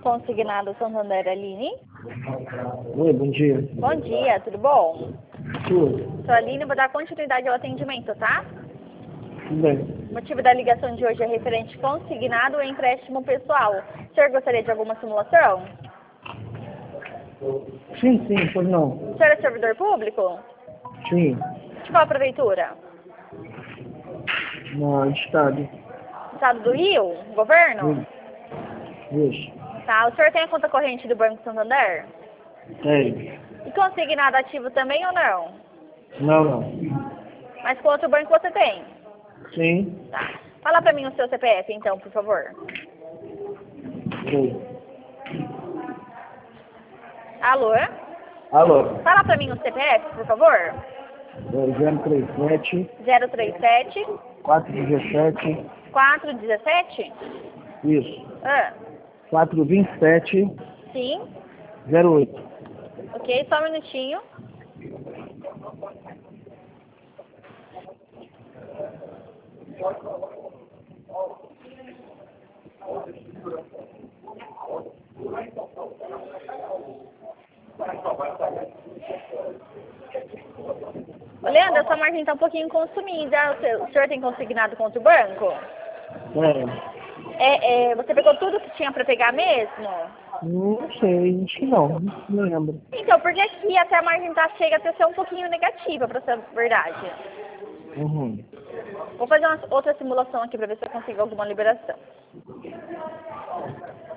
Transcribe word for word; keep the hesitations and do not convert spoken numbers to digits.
Consignado Santander, Aline. Oi, bom dia. Bom dia, tudo bom? Tudo. Sou a Aline, vou dar continuidade ao atendimento, tá? Tudo bem. O motivo da ligação de hoje é referente consignado e empréstimo pessoal. O senhor gostaria de alguma simulação? Sim, sim, pois não. O senhor é servidor público? Sim, De qual prefeitura? no estado. Estado do Rio? Governo? Isso. Tá, o senhor tem a conta corrente do Banco Santander? Tem. E consignado ativo também ou não? Não, não. Mas com outro banco você tem? Sim. Tá. Fala pra mim o seu C P F, então, por favor. Sim. Alô? Alô. Fala pra mim o C P F, por favor. É zero três sete, zero três sete, quatro um sete. quatro um sete? Isso. Ah, quatro dois sete, sim. zero oito. Ok, só um minutinho. Ô, Leandro, essa margem está um pouquinho consumida. O senhor, o senhor tem consignado contra o banco? É. É, é, você pegou tudo que tinha para pegar mesmo? Não sei, acho que não. Não lembro. Então, porque aqui até a margem tá, chega até ser um pouquinho negativa, para ser a verdade. Uhum. Vou fazer uma outra simulação aqui para ver se eu consigo alguma liberação.